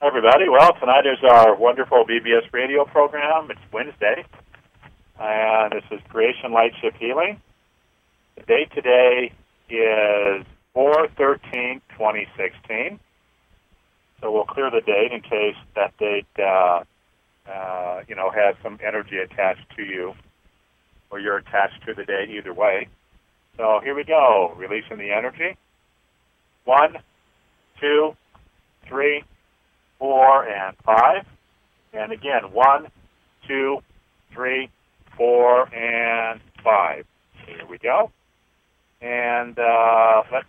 Hi, everybody. Well, tonight is our wonderful BBS radio program. It's Wednesday, and this is Creation Light Ship Healing. The date today is 4/13/2016. So we'll clear the date in case that date, has some energy attached to you, or you're attached to the date. Either way. So here we go. Releasing the energy. 1, 2, 3, 4, and 5. And again, 1, 2, 3, 4, and 5. Here we go. And let's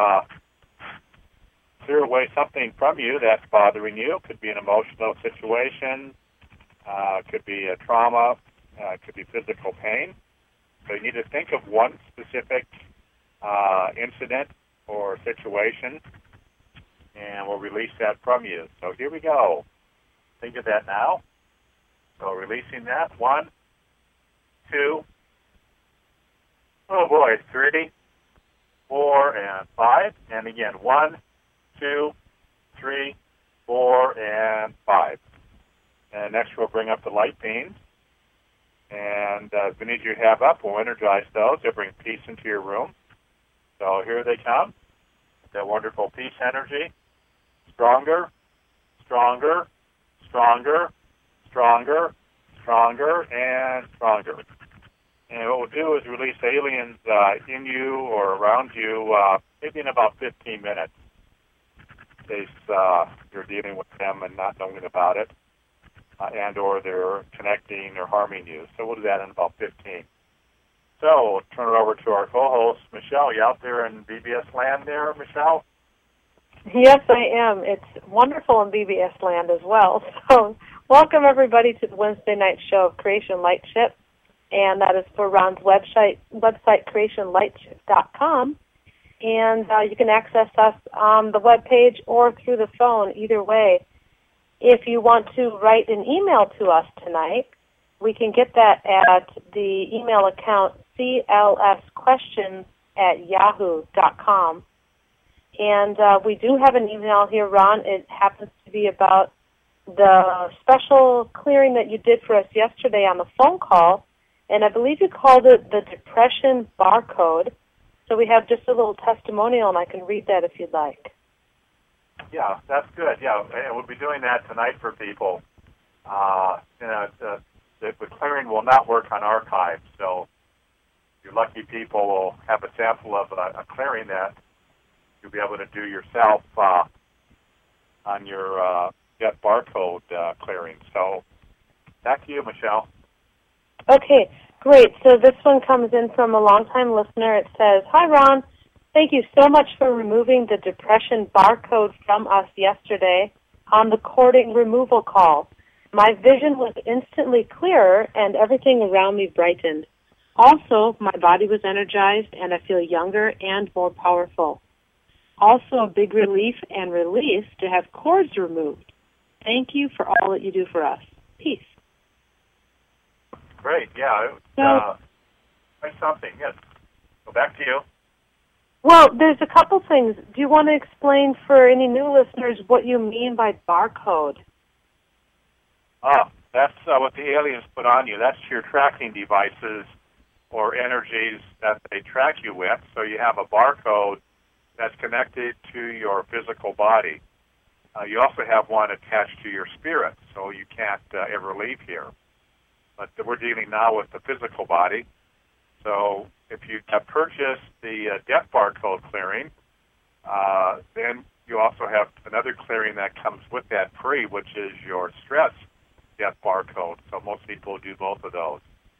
clear away something from you that's bothering you. Could be an emotional situation. Could be a trauma. Could be physical pain. So you need to think of one specific incident or situation, and we'll release that from you. So here we go. Think of that now. So releasing that. 1, 2, 3, 4, and 5. And again, 1, 2, 3, 4, and 5. And next we'll bring up the light beams. And as many as you have up, we'll energize those. They'll bring peace into your room. So here they come. That wonderful peace energy. Stronger, stronger, stronger, stronger, stronger, and stronger. And what we'll do is release aliens in you or around you maybe in about 15 minutes, in case you're dealing with them and not knowing about it, and or they're connecting or harming you. So we'll do that in about 15. So we'll turn it over to our co-host, Michelle. You out there in BBS land there, Michelle? Yes, I am. It's wonderful in BBS land as well. So welcome, everybody, to the Wednesday night show of Creation Light Ship. And that is for Ron's website creationlightship.com. And you can access us on the webpage or through the phone, either way. If you want to write an email to us tonight, we can get that at the email account clsquestions@yahoo.com. And we do have an email here, Ron. It happens to be about the special clearing that you did for us yesterday on the phone call. And I believe you called it the Depression Barcode. So we have just a little testimonial, and I can read that if you'd like. Yeah, that's good. Yeah, and we'll be doing that tonight for people. The clearing will not work on archives, so your lucky people will have a sample of a clearing that you'll be able to do yourself on your Get Barcode clearing. So back to you, Michelle. Okay, great. So this one comes in from a longtime listener. It says, "Hi, Ron. Thank you so much for removing the Depression Barcode from us yesterday on the cording removal call. My vision was instantly clearer and everything around me brightened. Also, my body was energized and I feel younger and more powerful. Also, a big relief and release to have cords removed. Thank you for all that you do for us. Peace." Great, yeah. Quite something, yes. So back to you. Well, there's a couple things. Do you want to explain for any new listeners what you mean by barcode? That's what the aliens put on you. That's your tracking devices or energies that they track you with. So you have a barcode that's connected to your physical body. You also have one attached to your spirit, so you can't ever leave here. But we're dealing now with the physical body. So if you have purchased the Death Barcode clearing, then you also have another clearing that comes with that free, which is your stress Death Barcode. So most people do both of those.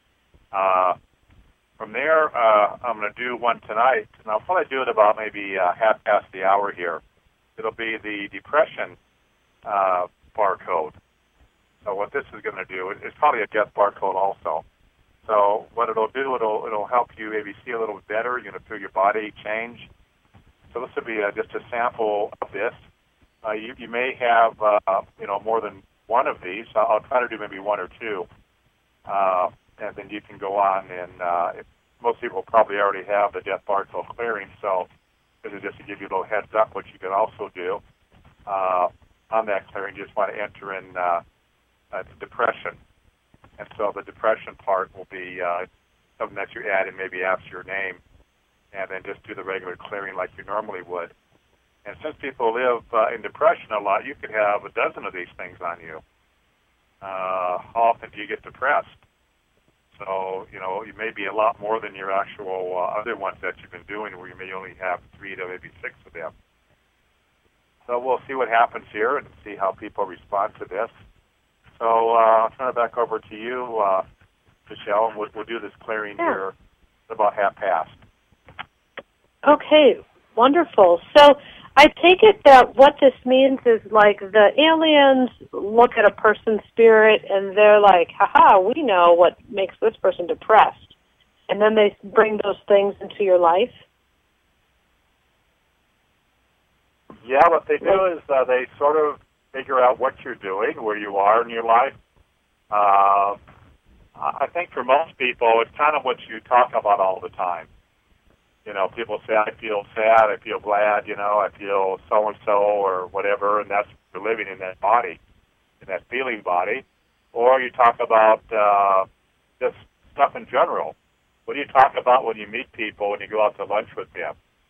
From there, I'm going to do one tonight, and I'll probably do it about maybe half past the hour here. It'll be the Depression Barcode. So what this is going to do, it's probably a Death Barcode also. So what it'll do, it'll help you maybe see a little bit better. You're going to feel your body change. So this will be just a sample of this. You may have more than one of these. I'll try to do maybe one or two, and then you can go on. And most people probably already have the Death Barcode clearing. So this is just to give you a little heads up what you can also do. on that clearing, you just want to enter in depression. And so the depression part will be something that you add and maybe after your name, and then just do the regular clearing like you normally would. And since people live in depression a lot, you could have a dozen of these things on you. How often do you get depressed? So, you may be a lot more than your actual other ones that you've been doing, where you may only have 3 to maybe 6 of them. So we'll see what happens here and see how people respond to this. So I'll turn it back over to you, Michelle, and we'll do this clearing here at about past. Okay, wonderful. So I take it that what this means is like the aliens look at a person's spirit and they're like, haha, we know what makes this person depressed. And then they bring those things into your life? Yeah, what they do is they sort of figure out what you're doing, where you are in your life. I think for most people, it's kind of what you talk about all the time. People say, I feel sad, I feel glad, I feel so-and-so or whatever, and that's you're living in that body, in that feeling body. Or you talk about just stuff in general. What do you talk about when you meet people, when you go out to lunch with them?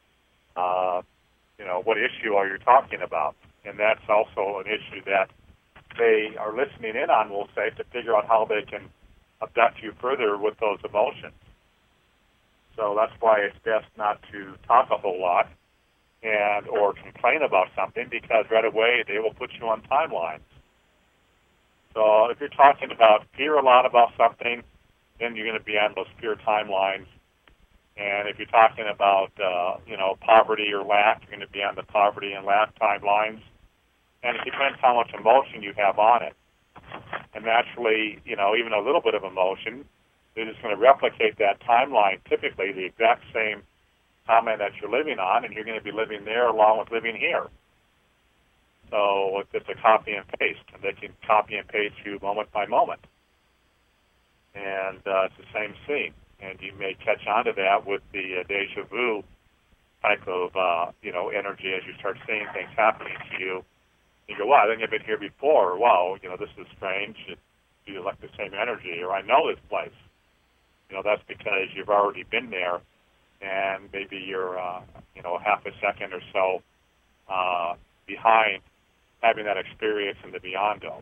What issue are you talking about? And that's also an issue that they are listening in on, we'll say, to figure out how they can abduct you further with those emotions. So that's why it's best not to talk a whole lot or complain about something, because right away they will put you on timelines. So if you're talking about fear a lot about something, then you're going to be on those fear timelines. And if you're talking about, poverty or lack, you're going to be on the poverty and lack timelines. And it depends how much emotion you have on it. And naturally, even a little bit of emotion, they're just going to replicate that timeline, typically the exact same timeline that you're living on, and you're going to be living there along with living here. So it's a copy and paste, and they can copy and paste you moment by moment. And it's the same scene. And you may catch on to that with the deja vu type of, energy as you start seeing things happening to you. You go, wow, I think I've been here before. Or, wow, this is strange. You like the same energy. Or I know this place. That's because you've already been there, and maybe you're, half a second or so behind having that experience in the beyond-dome.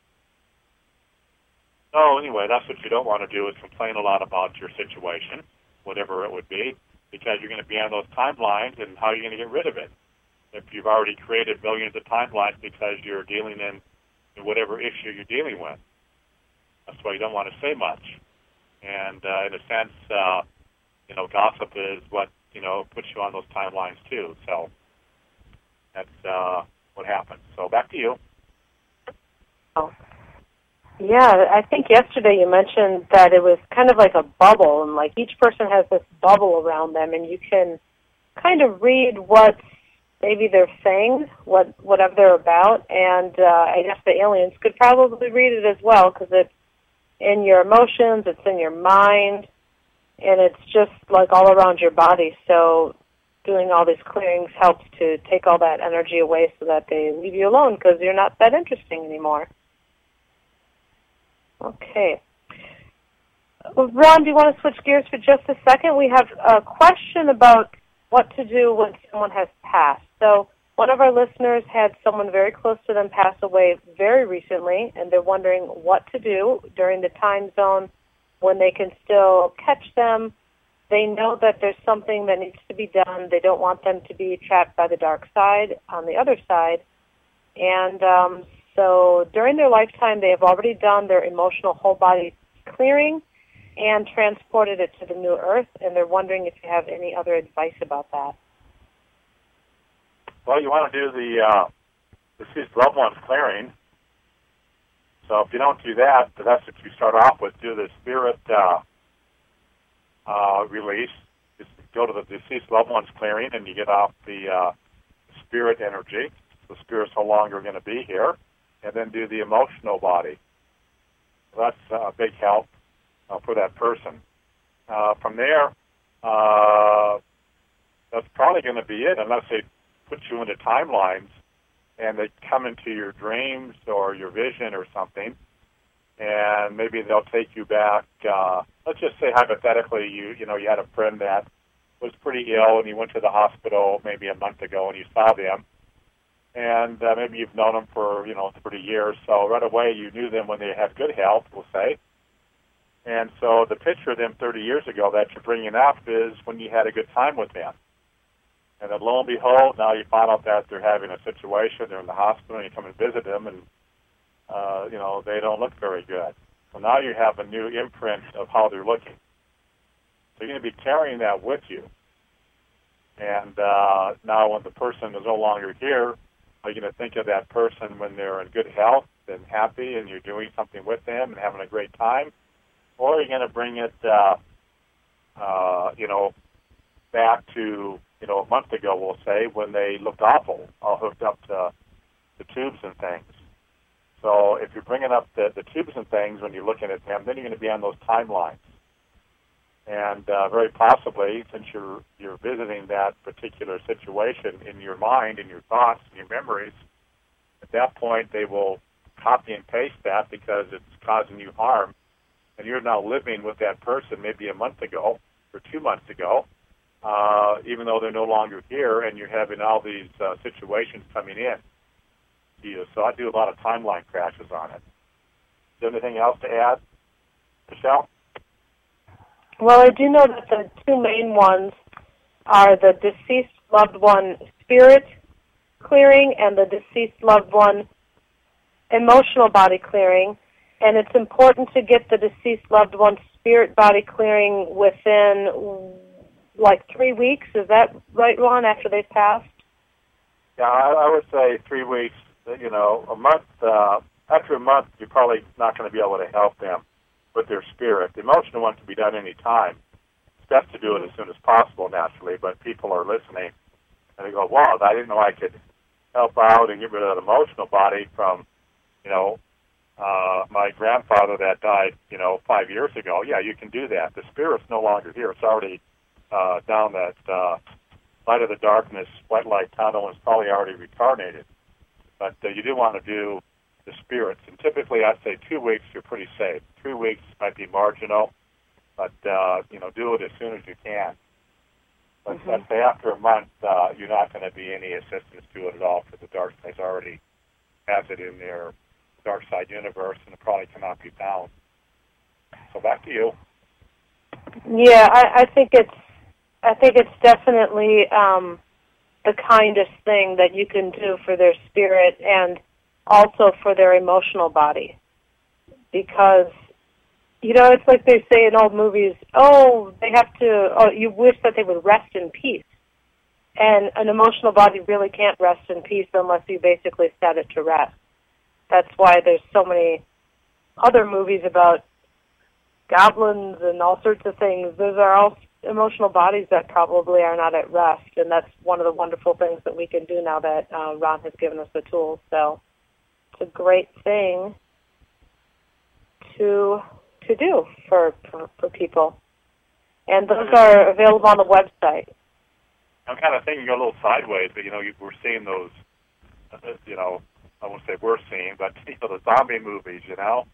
So anyway, that's what you don't want to do, is complain a lot about your situation, whatever it would be, because you're going to be on those timelines, and how are you going to get rid of it? If you've already created millions of timelines because you're dealing in whatever issue you're dealing with. That's why you don't want to say much. And in a sense, gossip is what, puts you on those timelines too. So that's what happens. So back to you. Oh. Yeah, I think yesterday you mentioned that it was kind of like a bubble, and like each person has this bubble around them, and you can kind of read what maybe they're saying, whatever they're about, and I guess the aliens could probably read it as well, because it's in your emotions, it's in your mind, and it's just like all around your body. So doing all these clearings helps to take all that energy away so that they leave you alone, because you're not that interesting anymore. Okay. Well, Ron, do you want to switch gears for just a second? We have a question about what to do when someone has passed. So one of our listeners had someone very close to them pass away very recently, and they're wondering what to do during the time zone when they can still catch them. They know that there's something that needs to be done. They don't want them to be trapped by the dark side on the other side. And so during their lifetime, they have already done their emotional whole body clearing and transported it to the new earth, and they're wondering if you have any other advice about that. Well, you want to do the deceased loved ones clearing. So if you don't do that, that's what you start off with. Do the spirit release. Just go to the deceased loved ones clearing, and you get off the spirit energy. The spirit's no longer going to be here. And then do the emotional body. So that's a big help for that person. From there, that's probably going to be it, unless they put you into timelines and they come into your dreams or your vision or something, and maybe they'll take you back. Let's just say hypothetically, you had a friend that was pretty ill, and you went to the hospital maybe a month ago, and you saw them, and maybe you've known them for 30 years. So right away, you knew them when they had good health, we'll say. And so the picture of them 30 years ago that you're bringing up is when you had a good time with them. And then lo and behold, now you find out that they're having a situation, they're in the hospital, and you come and visit them, and they don't look very good. So now you have a new imprint of how they're looking. So you're going to be carrying that with you. And now when the person is no longer here, are you going to think of that person when they're in good health and happy and you're doing something with them and having a great time? Or are you going to bring it, back to, a month ago, we'll say, when they looked awful, all hooked up to the tubes and things? So if you're bringing up the tubes and things when you're looking at them, then you're going to be on those timelines. And very possibly, since you're visiting that particular situation in your mind, in your thoughts, in your memories, at that point they will copy and paste that because it's causing you harm. And you're now living with that person maybe a month ago or 2 months ago, even though they're no longer here, and you're having all these situations coming in to you. So I do a lot of timeline crashes on it. Is there anything else to add, Michelle? Well, I do know that the two main ones are the deceased loved one spirit clearing and the deceased loved one emotional body clearing. And it's important to get the deceased loved one's spirit body clearing within, 3 weeks. Is that right, Ron, after they've passed? Yeah, I would say 3 weeks. A month. After a month, you're probably not going to be able to help them with their spirit. The emotional one can be done any time. It's best to do it as soon as possible, naturally, but people are listening, and they go, wow, I didn't know I could help out and get rid of that emotional body from, my grandfather that died, 5 years ago. Yeah, you can do that. The spirit's no longer here. It's already down that light of the darkness, white light tunnel, and it's probably already reincarnated. But you do want to do the spirits. And typically, I'd say 2 weeks, you're pretty safe. 3 weeks might be marginal, but, do it as soon as you can. But I'd say after a month, you're not going to be any assistance to it at all because the dark side already has it in their dark side universe, and it probably cannot be found. So back to you. Yeah, I think it's definitely the kindest thing that you can do for their spirit and also for their emotional body. Because, it's like they say in old movies, you wish that they would rest in peace. And an emotional body really can't rest in peace unless you basically set it to rest. That's why there's so many other movies about goblins and all sorts of things. Those are all emotional bodies that probably are not at rest, and that's one of the wonderful things that we can do now that Ron has given us the tools. So it's a great thing to do for people. And those are available on the website. I'm kind of thinking a little sideways, but, we're seeing those, I won't say we're seeing, but, the zombie movies, they go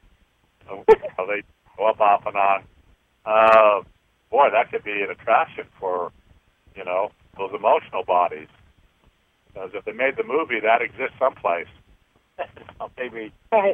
up off and on. Boy, that could be an attraction for, those emotional bodies. Because if they made the movie, that exists someplace. Maybe, right.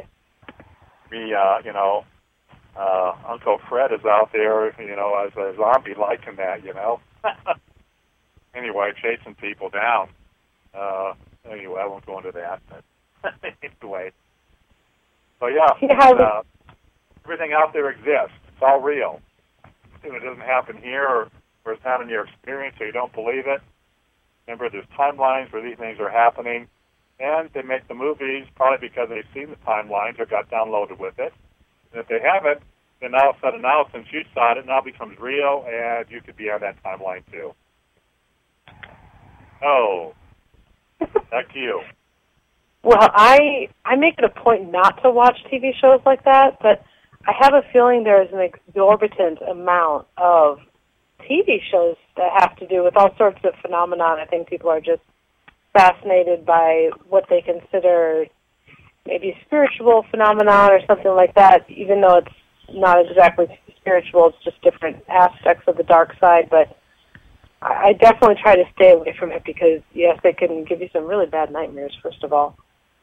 Uncle Fred is out there, as a zombie liking that, Anyway, chasing people down. Anyway, I won't go into that, but anyway. So, everything out there exists. It's all real. If it doesn't happen here or it's not in your experience or you don't believe it, remember there's timelines where these things are happening, and they make the movies probably because they've seen the timelines or got downloaded with it. And if they haven't, then all of a sudden now, since you saw it, it now becomes real, and you could be on that timeline too. Oh, back to you. Well, I make it a point not to watch TV shows like that, but I have a feeling there is an exorbitant amount of TV shows that have to do with all sorts of phenomena. I think people are just fascinated by what they consider maybe spiritual phenomenon or something like that, even though it's not exactly spiritual, it's just different aspects of the dark side. But I definitely try to stay away from it because, yes, it can give you some really bad nightmares, first of all.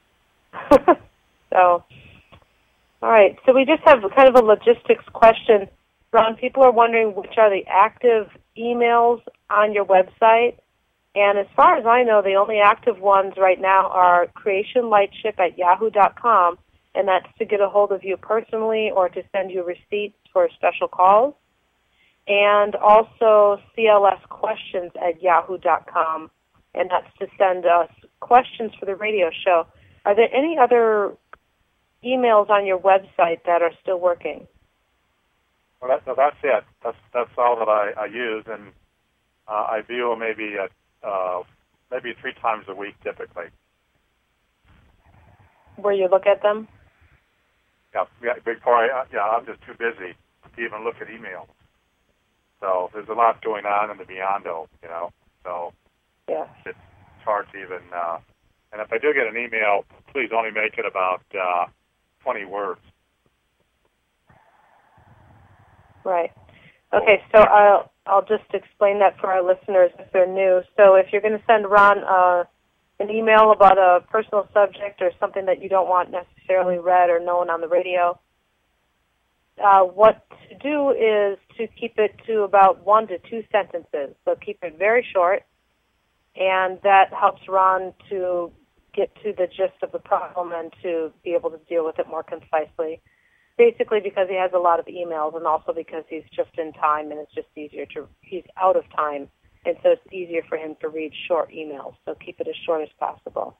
So, all right. So we just have kind of a logistics question. Ron, people are wondering which are the active emails on your website. And as far as I know, the only active ones right now are creationlightship@yahoo.com, and that's to get a hold of you personally or to send you receipts for special calls. And also clsquestions@yahoo.com, and that's to send us questions for the radio show. Are there any other emails on your website that are still working? Well, that's it. That's all that I use, and I view maybe 3 times a week typically. Where you look at them? Yeah. Before I'm just too busy to even look at emails. So there's a lot going on in the Beyond-O, So yeah, it's hard to even. And if I do get an email, please only make it about 20 words. Right. Okay, so I'll just explain that for our listeners if they're new. So if you're going to send Ron an email about a personal subject or something that you don't want necessarily read or known on the radio, what to do is to keep it to about 1 to 2 sentences. So keep it very short, and that helps Ron to get to the gist of the problem and to be able to deal with it more concisely. Basically because he has a lot of emails and also because he's just in time and it's just he's out of time, and so it's easier for him to read short emails. So keep it as short as possible.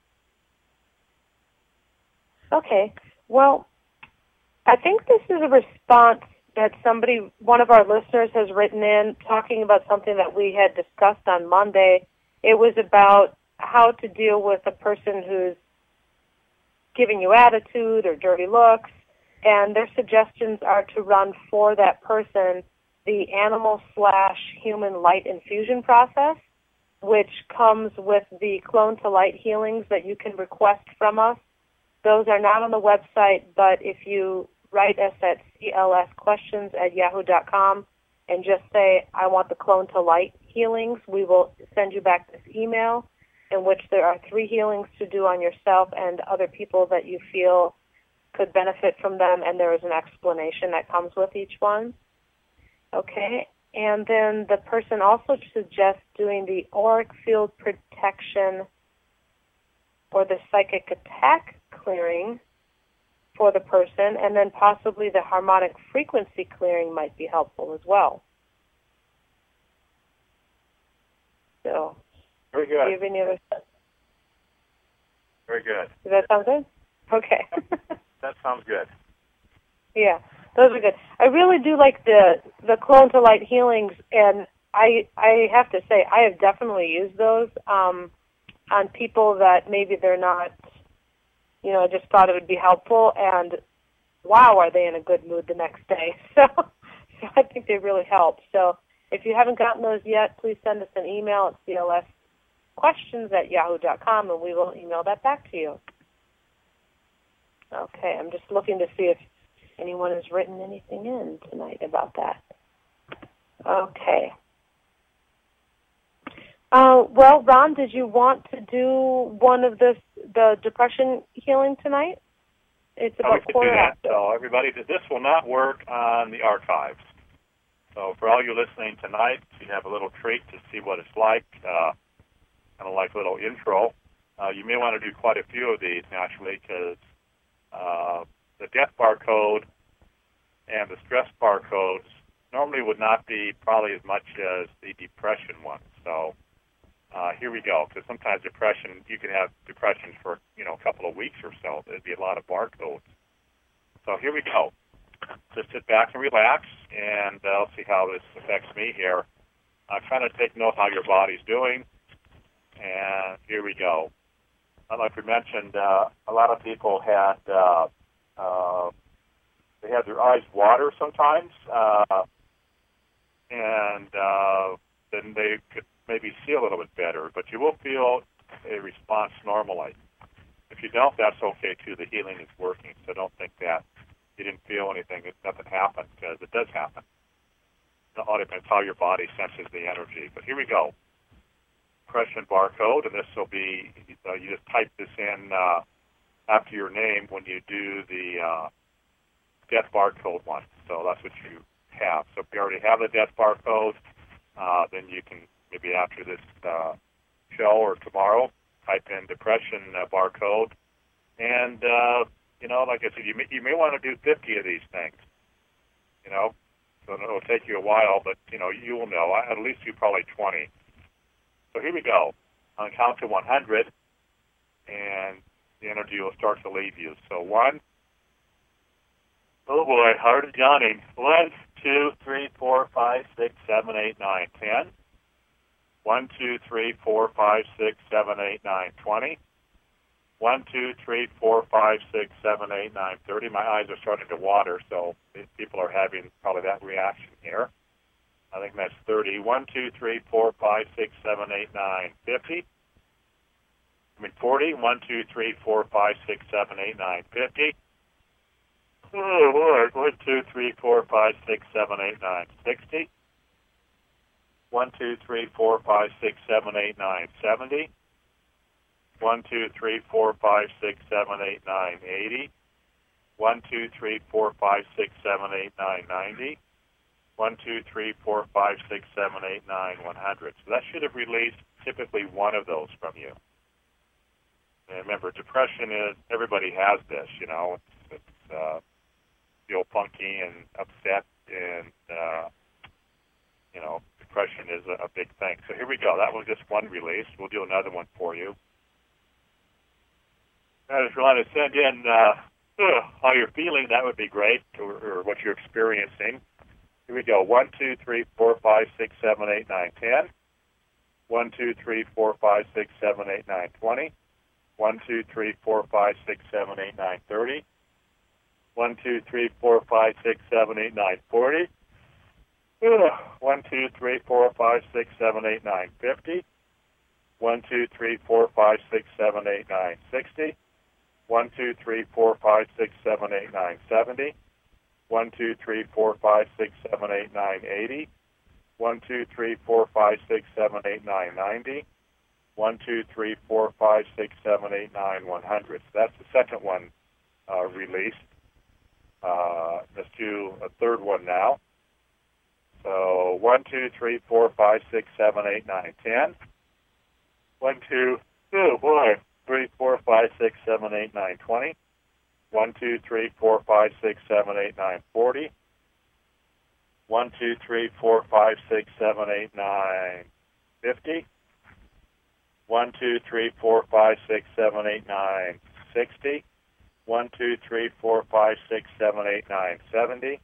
Okay, well, I think this is a response that one of our listeners has written in talking about something that we had discussed on Monday. It was about how to deal with a person who's giving you attitude or dirty looks, and their suggestions are to run for that person the animal/human light infusion process, which comes with the clone to light healings that you can request from us. Those are not on the website, but if you write us at clsquestions@yahoo.com and just say, I want the clone to light healings, we will send you back this email in which there are 3 healings to do on yourself and other people that you feel could benefit from them, and there is an explanation that comes with each one. Okay, and then the person also suggests doing the auric field protection or the psychic attack clearing for the person, and then possibly the harmonic frequency clearing might be helpful as well. So, very good. Do you have any other? Very good. Does that sound good? Okay. That sounds good. Yeah, those are good. I really do like the clone to light healings, and I have to say I have definitely used those on people that maybe they're not. I just thought it would be helpful, and wow, are they in a good mood the next day? So I think they really help. So if you haven't gotten those yet, please send us an email at clsquestions@yahoo.com, and we will email that back to you. Okay, I'm just looking to see if anyone has written anything in tonight about that. Okay. Well, Ron, did you want to do one of the depression healing tonight? It's about quarter after. So everybody, this will not work on the archives. So for all you listening tonight, you have a little treat to see what it's like, kind of like a little intro. You may want to do quite a few of these, naturally, because the death barcode and the stress barcodes normally would not be probably as much as the depression one. So here we go, because sometimes depression, you can have depression for, a couple of weeks or so. There'd be a lot of barcodes. So here we go. Just sit back and relax, and I'll see how this affects me here. Kind of take note how your body's doing, and here we go. Like we mentioned, a lot of people had they had their eyes water sometimes, and then they could maybe see a little bit better. But you will feel a response normally. If you don't, that's okay too. The healing is working, so don't think that you didn't feel anything, that nothing happened, because it does happen. It all depends how your body senses the energy. But here we go. Depression barcode, and this will be, you just type this in after your name when you do the death barcode one. So that's what you have. So if you already have the death barcode, then you can, maybe after this show or tomorrow, type in depression barcode. And, like I said, you may want to do 50 of these things, So it'll take you a while, but, you will know. At least you probably 20. So here we go. On count to 100, and the energy will start to leave you. So 1. Oh boy, hard yawning. 1, 2, 3, 4, 5, 6, 7, 8, 9, 10. 1, 2, 3, 4, 5, 6, 7, 8, 9, 20. 1, 2, 3, 4, 5, 6, 7, 8, 9, 30. My eyes are starting to water, so people are having probably that reaction here. I think that's 30. 1, 2, 3, 4, 5, 6, 7, 8, 9, 50. 40. 1, 2, 3, 4, 5, 6, 7, 8, 9, 50. Oh, Lord. 1, 2, 3, 4, 5, 6, 7, 8, 9, 60. 1, 2, 3, 4, 5, 6, 7, 8, 9, 70. 1, 2, 3, 4, 5, 6, 7, 8, 9, 80. 1, 2, 3, 4, 5, 6, 7, 8, 9, 90. 1, 2, 3, 4, 5, 6, 7, 8, 9, 100. So that should have released typically one of those from you. And remember, depression is, everybody has this, It's feel funky and upset, and, depression is a big thing. So here we go. That was just one release. We'll do another one for you. If you want to send in how you're feeling, that would be great, or what you're experiencing. Here we go. 1, 2, 3, 4, 5, 6, 7, 8, 9, 10. 1, 2, 3, 4, 5, 6, 7, 8, 9, 20. 1, 2, 3, 4, 5, 6, 7, 8, 9, 30. 1, 2, 3, 4, 5, 6, 7, 8, 9, 40. 1, 2, 3, 4, 5, 6, 7, 8, 9, 50. 1, 2, 3, 4, 5, 6, 7, 8, 9, 60. 1, 2, 3, 4, 5, 6, 7, 8, 9, 70. 1, 2, 3, 4, 5, 6, 7, 8, 9, 80. 1, 2, 3, 4, 5, 6, 7, 8, 9, 90. 1, 2, 3, 4, 5, 6, 7, 8, 9, 100. So that's the second one released. Let's do a third one now. So 1, 2, 3, 4, 5, 6, 7, 8, 9, 10. 1, 2, oh boy, 3, 4, 5, 6, 7, 8, 9, 20. 1, 2, 3, 4, 5, 6, 7, 8, 9, 40. 1, 2, 3, 4, 5, 6, 7, 8, 9, 50. 1, 2, 3, 4, 5, 6, 7, 8, 9, 60. 1, 2, 3, 4, 5, 6, 7, 8, 9, 70.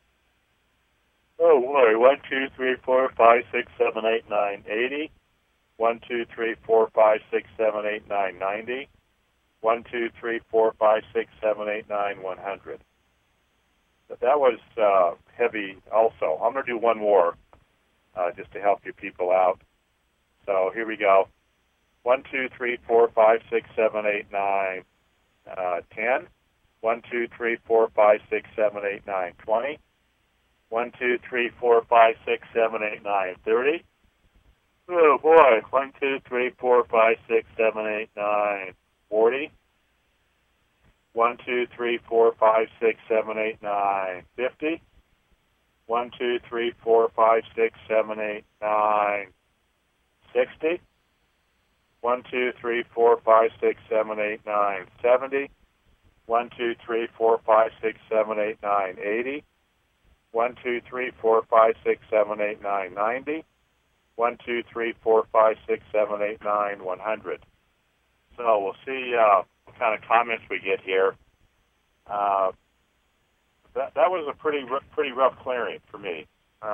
Oh boy, 1, 2, 3, 4, 5, 6, 7, 8, 9, 80. 1, 2, 3, 4, 5, 6, 7, 8, 9, 90. 1, 2, 3, 4, 5, 6, 7, 8, 9, 100. But that was heavy also. I'm going to do one more just to help you people out. So here we go. 1, 2, 3, 4, 5, 6, 7, 8, 9, 10. 1, 2, 3, 4, 5, 6, 7, 8, 9, 20. 1, 2, 3, 4, 5, 6, 7, 8, 9, 30. Oh boy, 1, 2, 3, 4, 5, 6, 7, 8, 9, 40. 1, 2, 3, 4, 5, 6, 7, 8, 9, 50. 1, 2, 3, 4, 5, 6, 7, 8, 9, 60. 1, 2, 3, 4, 5, 6, 7, 8, 9, 70. 1, 2, 3, 4, 5, 6, 7, 8, 9, 80. 1, 2, 3, 4, 5, 6, 7, 8, 9, 90. 1, 2, 3, 4, 5, 6, 7, 8, 9, 100. So we'll see what kind of comments we get here. That was a pretty rough clearing for me.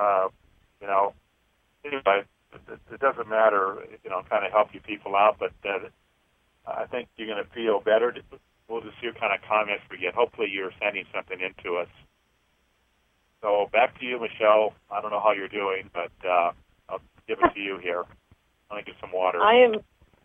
Anyway, it doesn't matter, kind of help you people out, but I think you're going to feel better. We'll just see what kind of comments we get. Hopefully you're sending something in to us. So back to you, Michelle. I don't know how you're doing, but I'll give it to you here. I'm going to get some water. I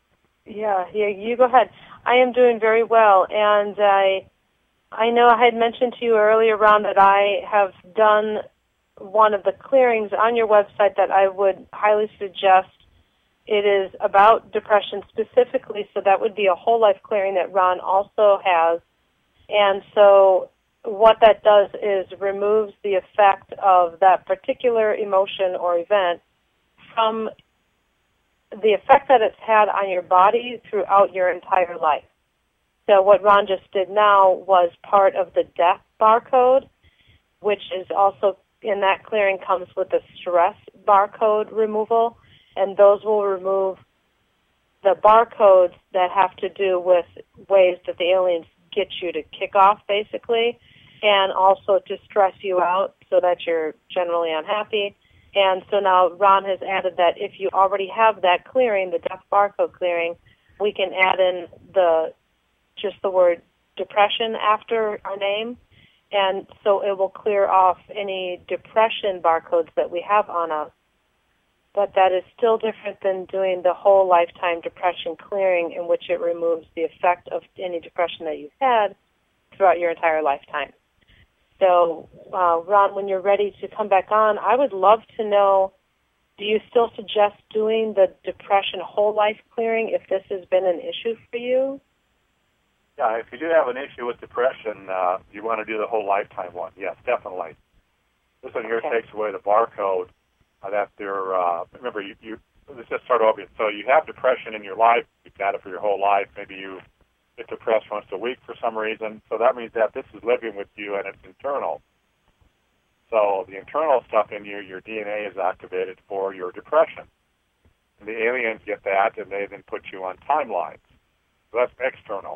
Yeah, you go ahead. I am doing very well, and I know I had mentioned to you earlier, Ron, that I have done one of the clearings on your website that I would highly suggest. It is about depression specifically, so that would be a whole life clearing that Ron also has. And so what that does is removes the effect of that particular emotion or event from the effect that it's had on your body throughout your entire life. So what Ron just did now was part of the death barcode, which is also in that clearing comes with the stress barcode removal, and those will remove the barcodes that have to do with ways that the aliens get you to kick off, basically, and also to stress you out so that you're generally unhappy. And so now Ron has added that if you already have that clearing, the death barcode clearing, we can add in just the word depression after our name, and so it will clear off any depression barcodes that we have on us. But that is still different than doing the whole lifetime depression clearing, in which it removes the effect of any depression that you've had throughout your entire lifetime. So, Ron, when you're ready to come back on, I would love to know, do you still suggest doing the depression whole life clearing if this has been an issue for you? Yeah, if you do have an issue with depression, you want to do the whole lifetime one. Yes, definitely. This one here takes away the barcode that they're, remember, let's just start over. So you have depression in your life. You've got it for your whole life. Maybe you get depressed once a week for some reason. So that means that this is living with you and it's internal. So the internal stuff in you, your DNA is activated for your depression. And the aliens get that, and they then put you on timelines. So that's external.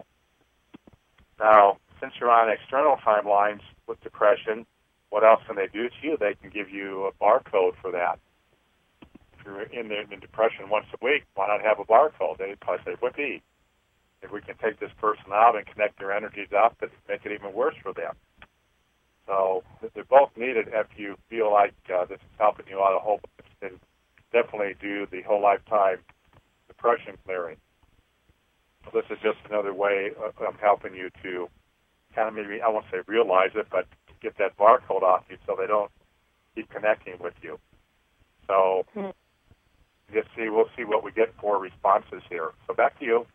Now, since you're on external timelines with depression, what else can they do to you? They can give you a barcode for that. If you're in depression once a week, why not have a barcode? They'd probably say, whoopee. If we can take this person out and connect their energies up, it make it even worse for them. So they're both needed if you feel like this is helping you out a whole bunch. Then definitely do the whole lifetime depression clearing. So this is just another way of helping you to kind of maybe, I won't say realize it, but get that barcode off you so they don't keep connecting with you. So we'll see what we get for responses here. So back to you.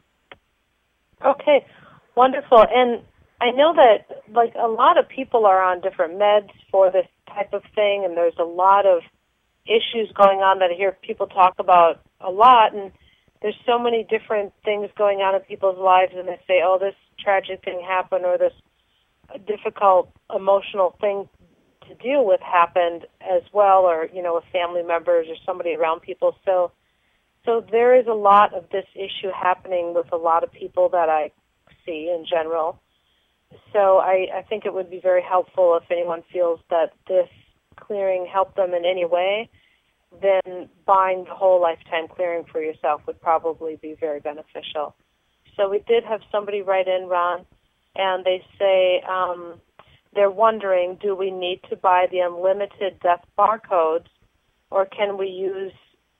Okay, wonderful. And I know that, like, a lot of people are on different meds for this type of thing, and there's a lot of issues going on that I hear people talk about a lot, and there's so many different things going on in people's lives, and they say, oh, this tragic thing happened, or this difficult emotional thing to deal with happened as well, or, with family members or somebody around people. So there is a lot of this issue happening with a lot of people that I see in general. So I think it would be very helpful if anyone feels that this clearing helped them in any way, then buying the whole lifetime clearing for yourself would probably be very beneficial. So we did have somebody write in, Ron, and they say they're wondering, do we need to buy the unlimited death barcodes, or can we use,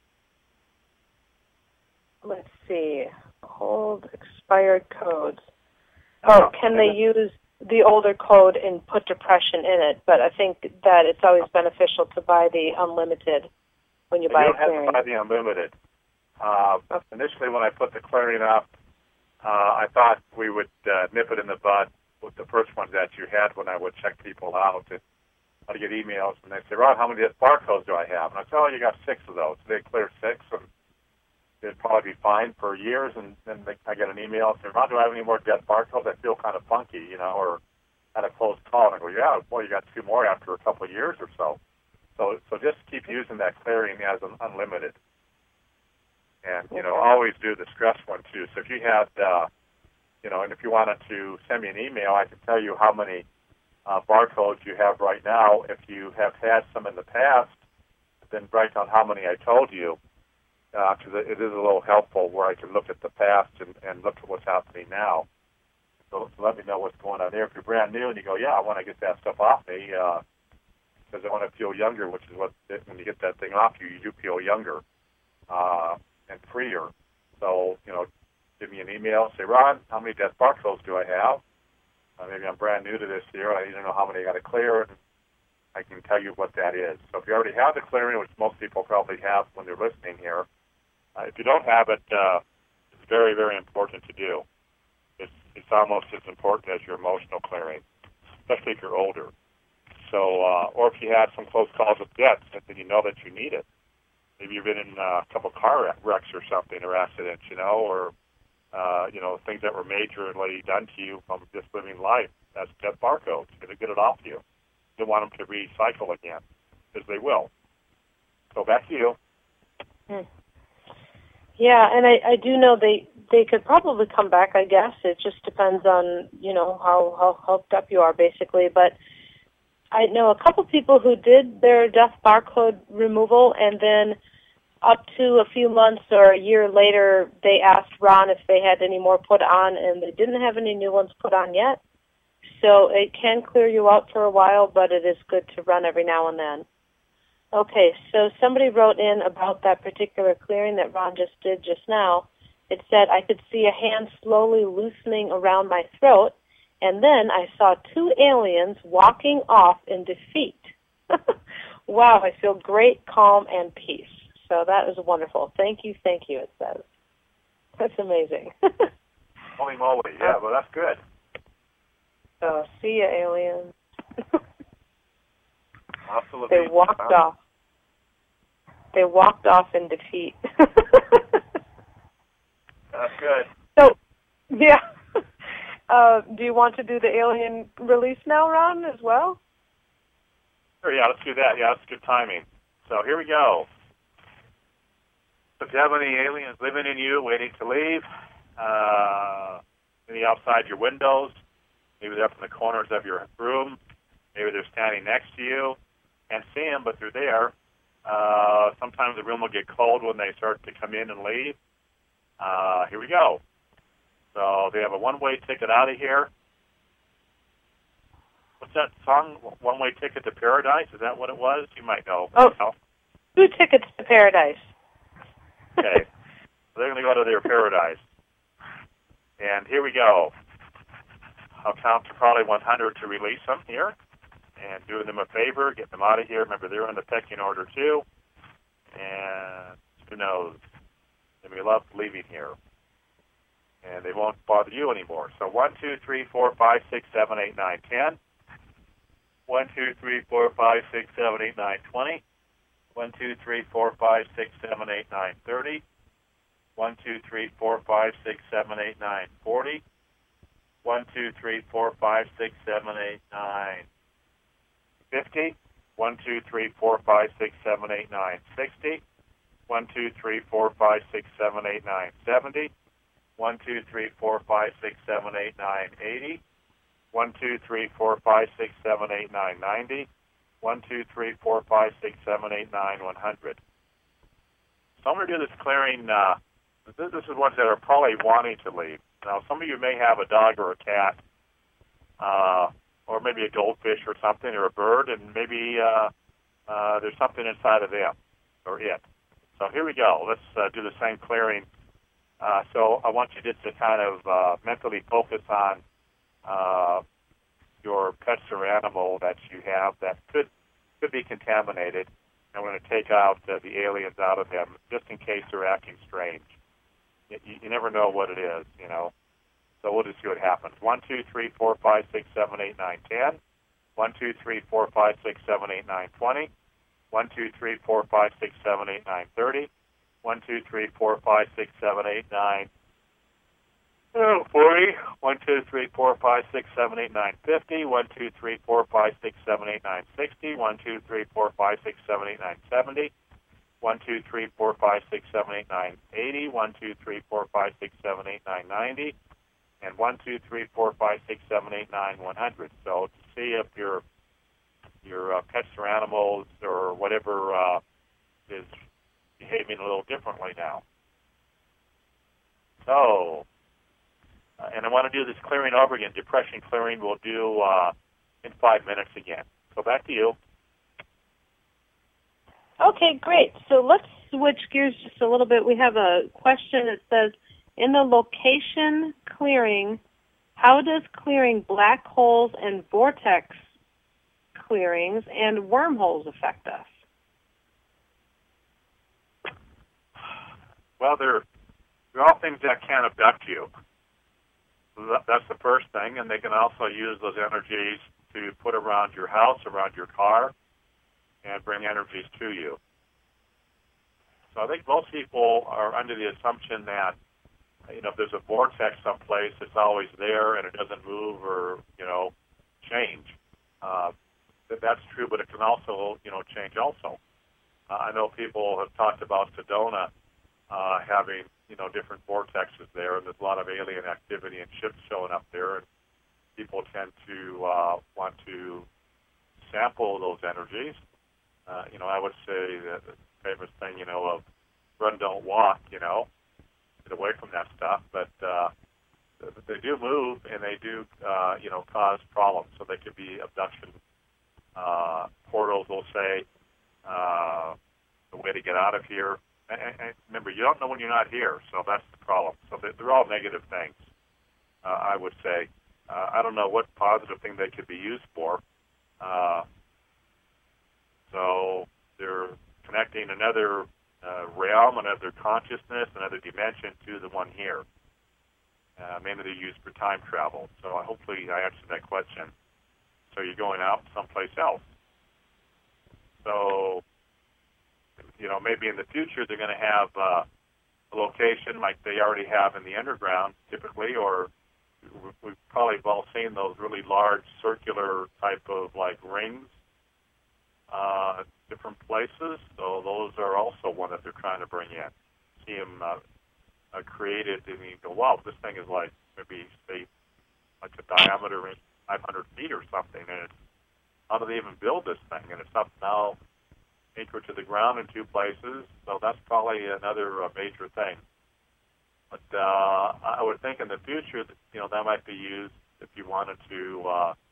let's see, old expired codes? Oh, can they use the older code and put depression in it? But I think that it's always beneficial to buy the unlimited when you buy a clearing. You don't have to buy the unlimited. Initially, when I put the clearing up, I thought we would nip it in the bud with the first one that you had when I would check people out. And I'd get emails, and they'd say, Ron, how many barcodes do I have? And I'd say, oh, you got 6 of those. So they'd clear 6, and it'd probably be fine for years, and then I get an email saying, Ron, do I have any more death barcodes? I feel kind of funky, or had a close call. And I go, yeah, boy, you got 2 more after a couple of years or so. So just keep using that clearing as an unlimited. And, always do the stress one, too. So if you had, and if you wanted to send me an email, I can tell you how many barcodes you have right now. If you have had some in the past, then write down how many I told you. Because it is a little helpful where I can look at the past and look at what's happening now. So let me know what's going on there. If you're brand new and you go, yeah, I want to get that stuff off me because I want to feel younger, which is when you get that thing off you, you do feel younger and freer. So, give me an email and say, Ron, how many death barcodes do I have? Maybe I'm brand new to this here. I need to know how many I got to clear, and I can tell you what that is. So if you already have the clearing, which most people probably have when they're listening here, if you don't have it, it's very, very important to do. It's almost as important as your emotional clearing, especially if you're older. So, or if you had some close calls with death, then you know that you need it. Maybe you've been in a couple car wrecks or something, or accidents, or things that were majorly done to you from just living life. That's death barcodes. You're going to get it off you. You don't want them to recycle again, because they will. So back to you. Yeah, and I do know they could probably come back, I guess. It just depends on, how hooked up you are, basically. But I know a couple people who did their death barcode removal, and then up to a few months or a year later, they asked Ron if they had any more put on, and they didn't have any new ones put on yet. So it can clear you out for a while, but it is good to run every now and then. Okay, so somebody wrote in about that particular clearing that Ron just did just now. It said, I could see a hand slowly loosening around my throat, and then I saw two aliens walking off in defeat. Wow, I feel great calm and peace. So that is wonderful. Thank you, it says. That's amazing. Holy moly, yeah, well, that's good. So, see ya, aliens. Absolutely. They walked off. They walked off in defeat. That's good. So, yeah. Do you want to do the alien release now, Ron, as well? Sure, yeah, let's do that. Yeah, that's good timing. So here we go. So if you have any aliens living in you, waiting to leave, maybe outside your windows, maybe they're up in the corners of your room, maybe they're standing next to you, can't see them, but they're there. Sometimes the room will get cold when they start to come in and leave. Here we go. So they have a one-way ticket out of here. What's that song, One-Way Ticket to Paradise? Is that what it was? You might know. Oh, 2 tickets to paradise. Okay. So they're going to go to their paradise. And here we go. I'll count to probably 100 to release them here. And doing them a favor, get them out of here. Remember, they're in the pecking order, too. And who knows? They may love leaving here. And they won't bother you anymore. So 1, 2, 3, 4, 5, 6, 7, 8, 9, 10. 1, 2, 3, 4, 5, 6, 7, 8, 9, 20. 1, 2, 3, 4, 5, 6, 7, 8, 9, 30. 1, 2, 3, 4, 5, 6, 7, 8, 9, 40. 1, 2, 3, 4, 5, 6, 7, 8, 9, 50. 1, 2, 3, 4, 5, 6, 7, 8, 9, 60. 1, 2, 3, 4, 5, 6, 7, 8, 9, 70. 1, 2, 3, 4, 5, 6, 7, 8, 9, 80. 1, 2, 3, 4, 5, 6, 7, 8, 9, 90. 1, 2, 3, 4, 5, 6, 7, 8, 9, 100. So I'm going to do this clearing. This is ones that are probably wanting to leave. Now, some of you may have a dog or a cat, or maybe a goldfish or something, or a bird, and maybe there's something inside of them or it. So here we go. Let's do the same clearing. So I want you just to kind of mentally focus on your pets or animal that you have that could be contaminated. And we're going to take out the aliens out of them just in case they're acting strange. You never know what it is, So we'll just see what happens. 1, 2, 3, 4, 5, 6, 7, 8, 9, 10. 1, 2, 3, 4, 5, 6, 7, 8, 9, 20. 1, 2, 3, 4, 5, 6, 7, 8, 9, 30. 1, 2, 3, 4, 5, 6, 7, 8, 9, 40. 1, 2, 3, 4, 5, 6, 7, 8, 9, 50. 1, 2, 3, 4, 5, 6, 7, 8, 9, 60. 1, 2, 3, 4, 5, 6, 7, 8, 9, 70. 1, 2, 3, 4, 5, 6, 7, 8, 9, 80. 1, 2, 3, 4, 5, 6, 7, 8, 9, 90. And 1, 2, 3, 4, 5, 6, 7, 8, 9, 100. So to see if your pets or animals or whatever is behaving a little differently now. So, and I want to do this clearing over again. Depression clearing we'll do in 5 minutes again. So back to you. Okay, great. So let's switch gears just a little bit. We have a question that says, In the location clearing, how does clearing black holes and vortex clearings and wormholes affect us? Well, they're all things that can abduct you. That's the first thing, and they can also use those energies to put around your house, around your car, and bring energies to you. So I think most people are under the assumption that, if there's a vortex someplace, it's always there and it doesn't move or, change. That's true, but it can also, change also. I know people have talked about Sedona having, different vortexes there, and there's a lot of alien activity and ships showing up there, and people tend to want to sample those energies. I would say that the famous thing, of run, don't walk, get away from that stuff, but they do move, and they do, cause problems, so they could be abduction portals, we'll say, the way to get out of here. And remember, you don't know when you're not here, so that's the problem. So they're all negative things, I would say. I don't know what positive thing they could be used for. So they're connecting another realm, another consciousness, another dimension to the one here. Mainly they're used for time travel. So hopefully I answered that question. So you're going out someplace else. So, maybe in the future they're going to have a location like they already have in the underground, typically, or we've probably all seen those really large circular type of rings, different places. So those are also one that they're trying to bring in. See them created, and you go, wow, this thing is maybe say a diameter of 500 feet or something, and how do they even build this thing? And it's up now anchored to the ground in two places, so that's probably another major thing. But I would think in the future that, that might be used if you wanted to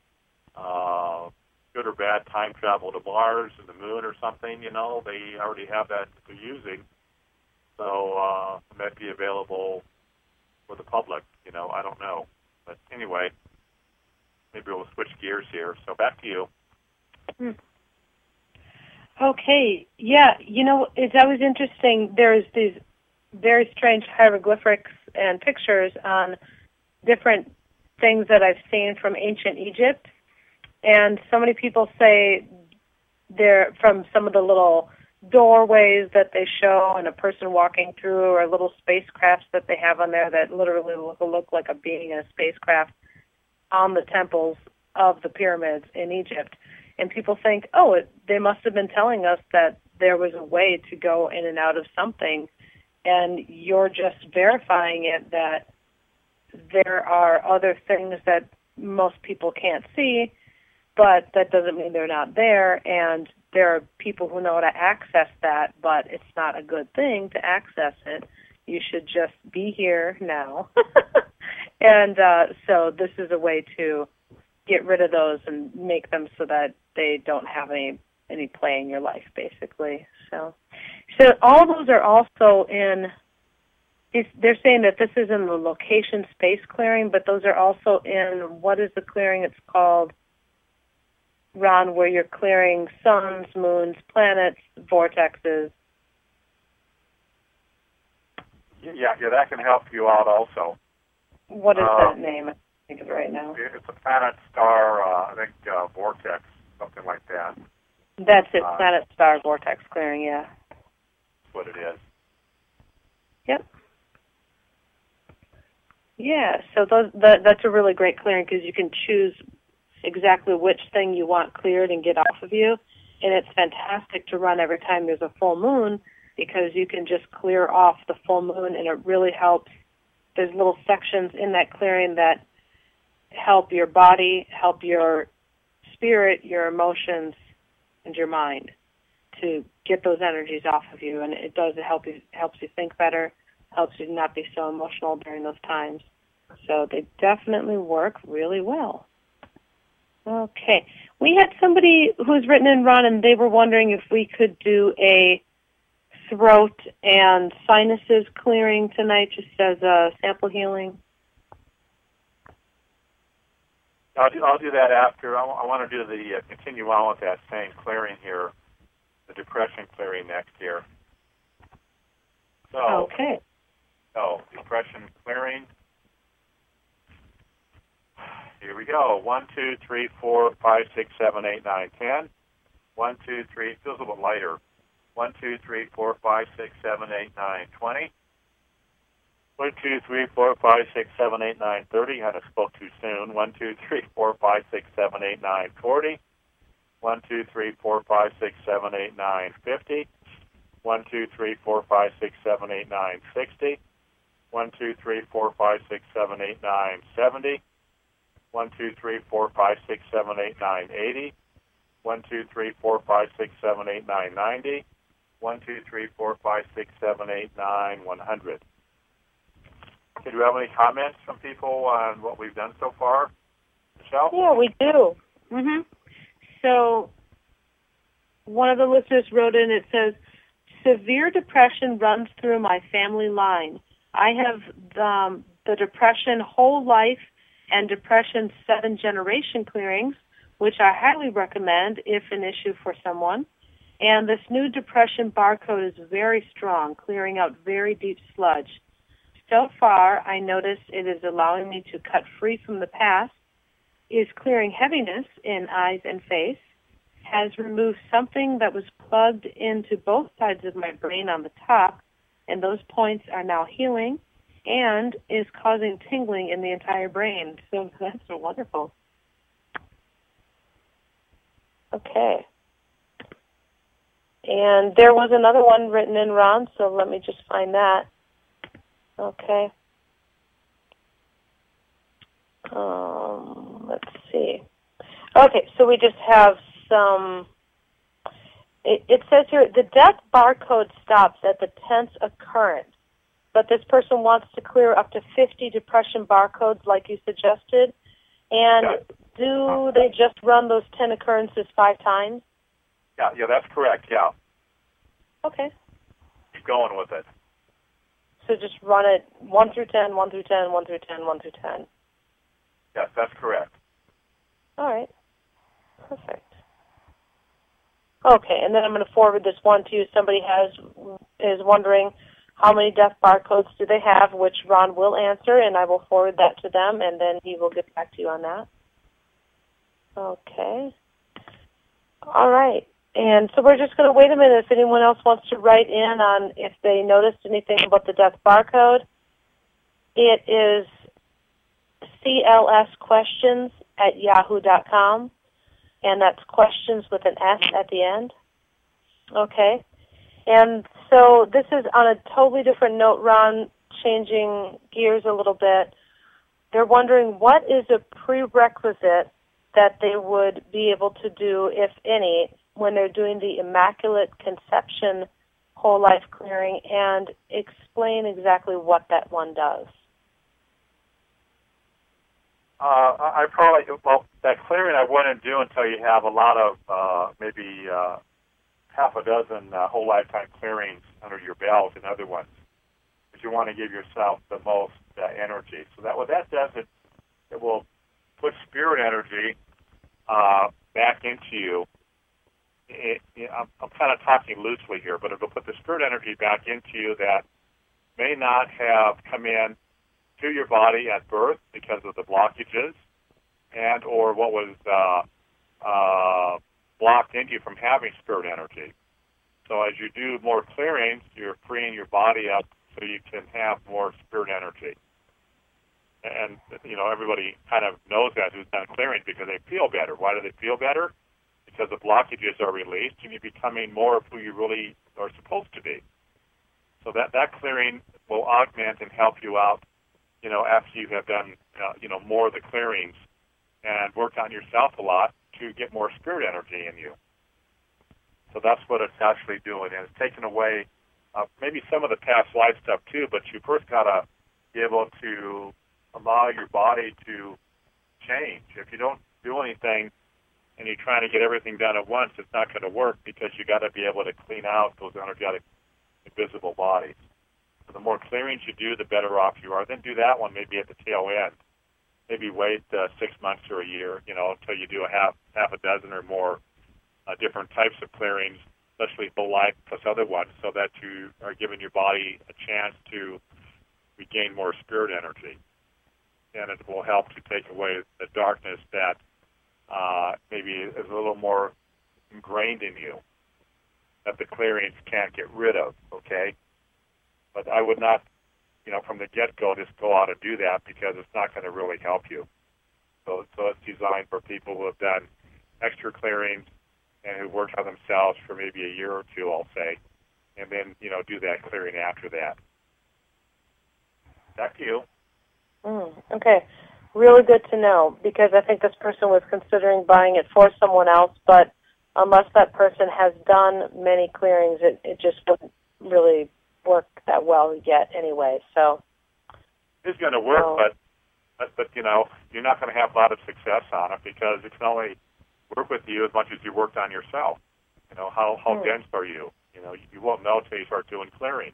good or bad time travel to Mars and the moon or something. They already have that they're using, so it might be available for the public. I don't know. But anyway, maybe we'll switch gears here. So back to you. Okay, yeah, it's always interesting. There's these very strange hieroglyphics and pictures on different things that I've seen from ancient Egypt, and so many people say they're from some of the little doorways that they show and a person walking through, or little spacecrafts that they have on there that literally look like a being in a spacecraft on the temples of the pyramids in Egypt. And people think, they must have been telling us that there was a way to go in and out of something, and you're just verifying it that there are other things that most people can't see, but that doesn't mean they're not there, and there are people who know how to access that, but it's not a good thing to access it. You should just be here now. And so this is a way to get rid of those and make them so that they don't have any play in your life, basically. So all those are also in. They're saying that this is in the location space clearing, but those are also in, what is the clearing? It's called, Ron, where you're clearing suns, moons, planets, vortexes. Yeah, that can help you out also. What is that name? I can't think of it right now. It's a planet star, I think, vortex, something like that. That's it, planet star vortex clearing, yeah. That's what it is. Yep. Yeah, so that's a really great clearing because you can choose exactly which thing you want cleared and get off of you. And it's fantastic to run every time there's a full moon because you can just clear off the full moon, and it really helps. There's little sections in that clearing that help your body, help your spirit, your emotions, and your mind to get those energies off of you. And it does helps you think better, helps you not be so emotional during those times. So they definitely work really well. Okay. We had somebody who's written in, Ron, and they were wondering if we could do a throat and sinuses clearing tonight, just as a sample healing. I'll do that after. I want to do the continue on with that same clearing here, the depression clearing next here. So, okay. So, depression clearing. Here we go. 1, 2, 3, 4, 5, 6, 7, 8, 9, 10. 1, 2, 3. Feels a little lighter. 1, 2, 3, 4, 5, 6, 7, 8, 9, 20. 1, 2, 3, 4, 5, 6, 7, 8, 9, 30. I spoke too soon. 1, 2, 3, 4, 5, 6, 7, 8, 9, 40. 1, 2, 3, 4, 5, 6, 7, 8, 9, 50. 1, 2, 3, 4, 5, 6, 7, 8, 9, 60. 1, 2, 3, 4, 5, 6, 7, 8, 9, 70. 1, 2, 3, 4, 5, 6, 7, 8, 9, 80. 1, 2, 3, 4, 5, 6, 7, 8, 9, 90. 1, 2, 3, 4, 5, 6, 7, 8, 9, 100. Do you have any comments from people on what we've done so far, Michelle? Yeah, we do. So one of the listeners wrote in, it says, severe depression runs through my family line. I have the depression whole life and depression 7-generation clearings, which I highly recommend if an issue for someone. And this new depression barcode is very strong, clearing out very deep sludge. So far, I notice it is allowing me to cut free from the past, is clearing heaviness in eyes and face, has removed something that was plugged into both sides of my brain on the top, and those points are now healing, and is causing tingling in the entire brain. So that's so wonderful. Okay. And there was another one written in, Ron, so let me just find that. Okay. Let's see. Okay, so we just have some. It says here, the death barcode stops at the 10th occurrence, but this person wants to clear up to 50 depression barcodes like you suggested. And do they just run those 10 occurrences 5 times? Yeah, that's correct, yeah. Okay. Keep going with it. So just run it 1 through 10, 1 through 10, 1 through 10, 1 through 10. Yes, that's correct. All right. Perfect. Okay, and then I'm going to forward this one to you. Somebody is wondering how many death barcodes do they have, which Ron will answer, and I will forward that to them, and then he will get back to you on that. Okay. All right. And so we're just going to wait a minute if anyone else wants to write in on if they noticed anything about the death barcode. It is clsquestions@yahoo.com, and that's questions with an S at the end. Okay. And so this is on a totally different note, Ron, changing gears a little bit. They're wondering what is a prerequisite that they would be able to do, if any, when they're doing the Immaculate Conception whole life clearing, and explain exactly what that one does. That clearing I wouldn't do until you have a lot of maybe half a dozen whole lifetime clearings under your belt and other ones, because you want to give yourself the most energy. So that what that does, it will put spirit energy back into you. I'm kind of talking loosely here, but it'll put the spirit energy back into you that may not have come in to your body at birth because of the blockages and or what was blocked into you from having spirit energy. So as you do more clearings, you're freeing your body up so you can have more spirit energy. And, everybody kind of knows that who's done clearing because they feel better. Why do they feel better? Because the blockages are released and you're becoming more of who you really are supposed to be. So that clearing will augment and help you out, after you have done, more of the clearings and worked on yourself a lot to get more spirit energy in you. So that's what it's actually doing. And it's taking away maybe some of the past life stuff too, but you first got to be able to allow your body to change. If you don't do anything and you're trying to get everything done at once, it's not going to work because you got to be able to clean out those energetic visible bodies. So the more clearings you do, the better off you are. Then do that one maybe at the tail end. Maybe wait 6 months or a year, until you do a half a dozen or more different types of clearings, especially full life plus other ones, so that you are giving your body a chance to regain more spirit energy. And it will help to take away the darkness that maybe is a little more ingrained in you, that the clearings can't get rid of, okay? But I would not, from the get-go, just go out and do that, because it's not going to really help you. So it's designed for people who have done extra clearings and who worked on themselves for maybe a year or two, I'll say, and then, do that clearing after that. Back to you. Okay. Really good to know, because I think this person was considering buying it for someone else, but unless that person has done many clearings, it just wouldn't really work that well yet anyway. So it's going to work, but you're not going to have a lot of success on it, because it can only work with you as much as you worked on yourself. How dense are you? You won't know until you start doing clearings.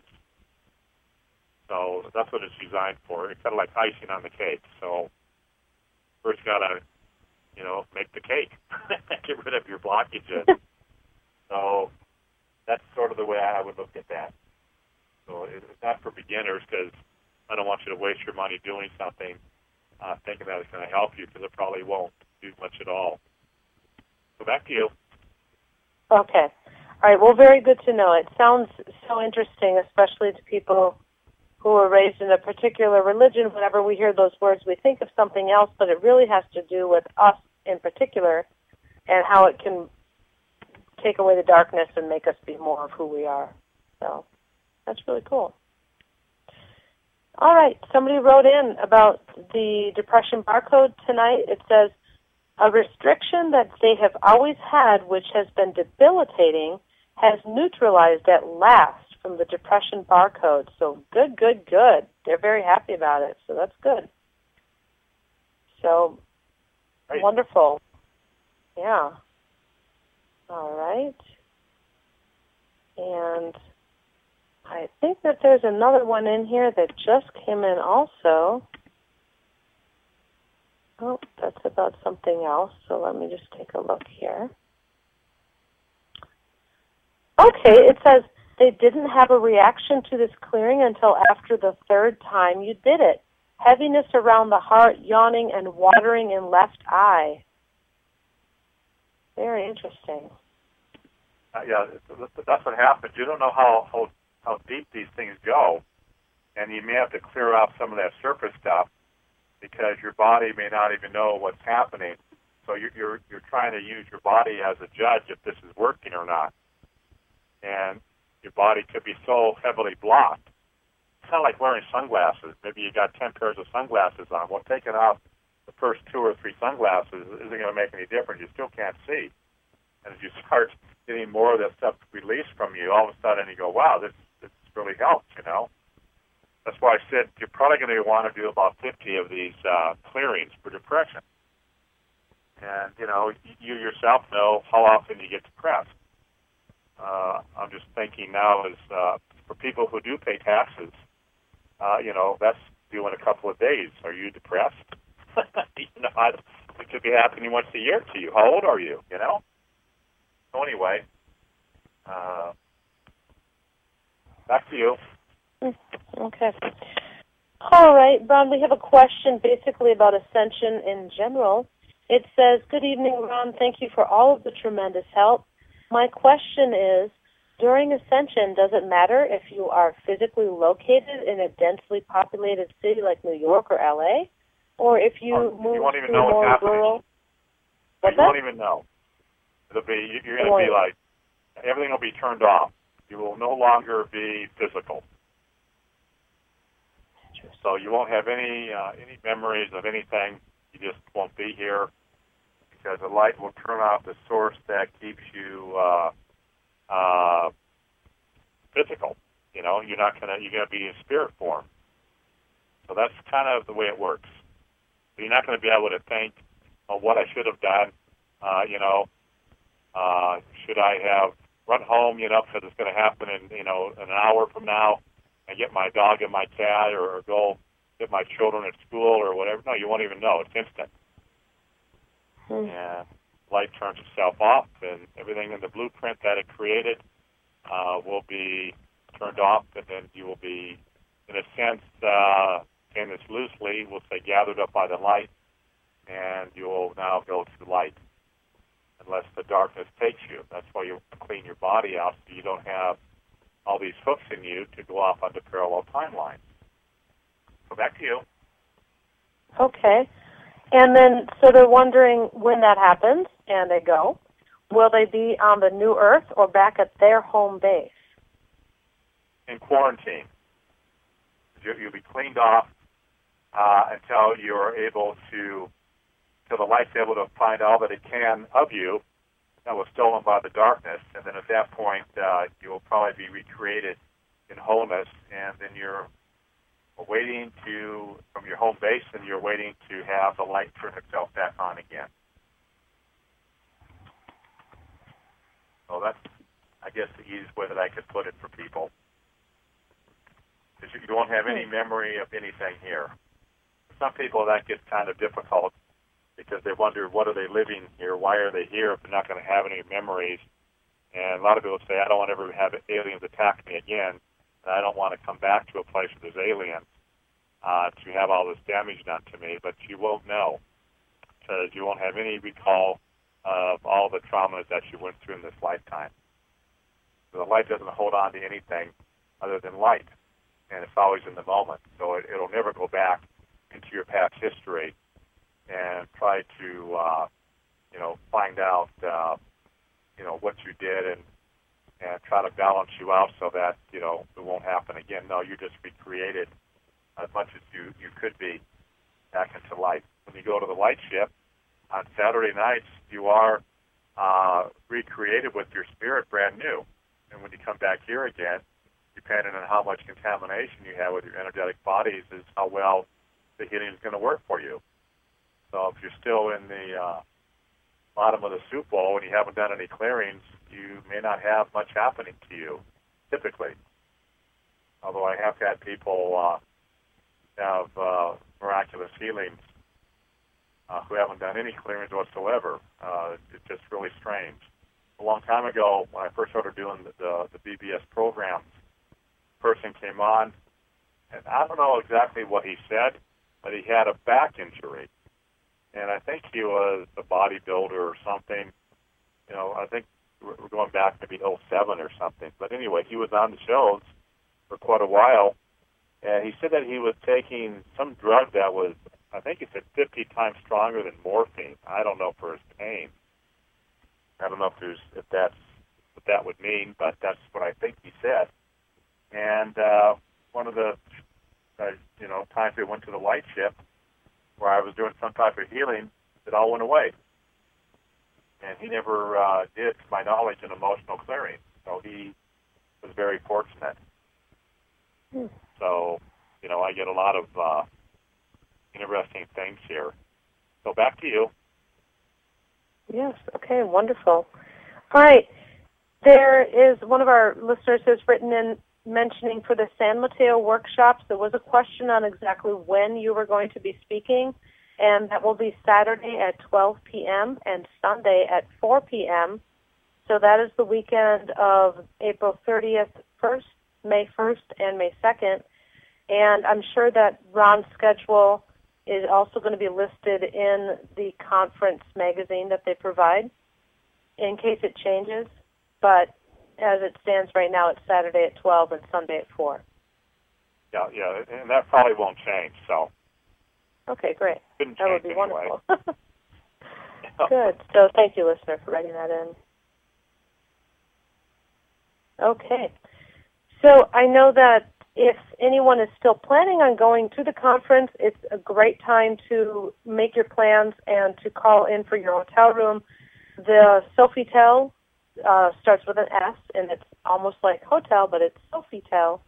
So that's what it's designed for. It's kind of like icing on the cake. So first got to, make the cake, get rid of your blockages. So that's sort of the way I would look at that. So it's not for beginners, because I don't want you to waste your money doing something thinking that it's going to help you, because it probably won't do much at all. So back to you. Okay. All right. Well, very good to know. It sounds so interesting, especially to people who are raised in a particular religion. Whenever we hear those words, we think of something else, but it really has to do with us in particular and how it can take away the darkness and make us be more of who we are. So that's really cool. All right. Somebody wrote in about the depression barcode tonight. It says, a restriction that they have always had, which has been debilitating, has neutralized at last from the depression barcode. So good. They're very happy about it, so that's good. So, right. Wonderful. Yeah. All right. And I think that there's another one in here that just came in also. Oh, that's about something else, so let me just take a look here. Okay, it says, they didn't have a reaction to this clearing until after the third time you did it. Heaviness around the heart, yawning, and watering in left eye. Very interesting. Yeah, that's what happens. You don't know how deep these things go, and you may have to clear off some of that surface stuff, because your body may not even know what's happening. So you're trying to use your body as a judge if this is working or not. And your body could be so heavily blocked. It's kind of like wearing sunglasses. Maybe you got 10 pairs of sunglasses on. Well, taking off the first 2 or 3 sunglasses isn't going to make any difference. You still can't see. And as you start getting more of that stuff released from you, all of a sudden you go, wow, this really helps, That's why I said you're probably going to want to do about 50 of these clearings for depression. And, you yourself know how often you get depressed. I'm just thinking now is for people who do pay taxes, that's due in a couple of days. Are you depressed? It could be happening once a year to you. How old are you, So anyway, back to you. Okay. All right, Ron, we have a question basically about ascension in general. It says, good evening, Ron. Thank you for all of the tremendous help. My question is, during ascension, does it matter if you are physically located in a densely populated city like New York or L.A., or if you move to more rural? You won't even know. You're going to be like, everything will be turned off. You will no longer be physical. So you won't have any memories of anything. You just won't be here, because the light will turn off the source that keeps you physical. You're going to be in spirit form. So that's kind of the way it works. So you're not going to be able to think, what I should have done. Should I have run home, because it's going to happen in, an hour from now, and get my dog and my cat, or go get my children at school or whatever. No, you won't even know. It's instant. And light turns itself off, and everything in the blueprint that it created will be turned off, and then you will be, in a sense, saying this loosely, we'll say gathered up by the light, and you will now go to light, unless the darkness takes you. That's why you clean your body out, so you don't have all these hooks in you to go off onto parallel timelines. So back to you. Okay. And then, so they're wondering when that happens, and they go, will they be on the new Earth or back at their home base? In quarantine. You'll be cleaned off until you're able to, till the light's able to find all that it can of you that was stolen by the darkness. And then at that point, you will probably be recreated in wholeness, and then you're waiting from your home base, and you're waiting to have the light turn itself back on again. So that's, I guess, the easiest way that I could put it for people. Because you won't have any memory of anything here. For some people, that gets kind of difficult because they wonder, what are they living here? Why are they here if they're not going to have any memories? And a lot of people say, I don't want to ever have aliens attack me again. And I don't want to come back to a place where there's aliens to have all this damage done to me. But you won't know, because you won't have any recall of all the traumas that you went through in this lifetime. So the light doesn't hold on to anything other than light, and it's always in the moment. So it'll never go back into your past history and try to, find out, what you did and try to balance you out so that, it won't happen again. No, you're just recreated as much as you could be back into light. When you go to the light ship on Saturday nights, you are recreated with your spirit brand new. And when you come back here again, depending on how much contamination you have with your energetic bodies, is how well the healing is going to work for you. So if you're still in the bottom of the soup bowl and you haven't done any clearings, you may not have much happening to you, typically. Although I have had people have miraculous healings who haven't done any clearings whatsoever. It's just really strange. A long time ago, when I first started doing the BBS programs, a person came on, and I don't know exactly what he said, but he had a back injury. And I think he was a bodybuilder or something. I think we're going back maybe 07 or something. But anyway, he was on the shows for quite a while, and he said that he was taking some drug that was, I think he said 50 times stronger than morphine. I don't know, for his pain. I don't know if that's what that would mean, but that's what I think he said. And one of the times we went to the light ship where I was doing some type of healing, it all went away. And he never did, to my knowledge, an emotional clearing. So he was very fortunate. So, I get a lot of interesting things here. So back to you. Yes, okay, wonderful. All right, there is one of our listeners has written in mentioning for the San Mateo workshops, there was a question on exactly when you were going to be speaking, and that will be Saturday at 12 p.m. and Sunday at 4 p.m. So that is the weekend of April 30th, May 1st, and May 2nd. And I'm sure that Ron's schedule is also going to be listed in the conference magazine that they provide in case it changes. But as it stands right now, it's Saturday at 12 and Sunday at 4. Yeah, and that probably won't change, so. Okay, great. That would be anyway. wonderful. Good. So thank you, listener, for writing that in. Okay. So I know that if anyone is still planning on going to the conference, it's a great time to make your plans and to call in for your hotel room. The Sofitel starts with an S, and it's almost like hotel, but it's Sofitel,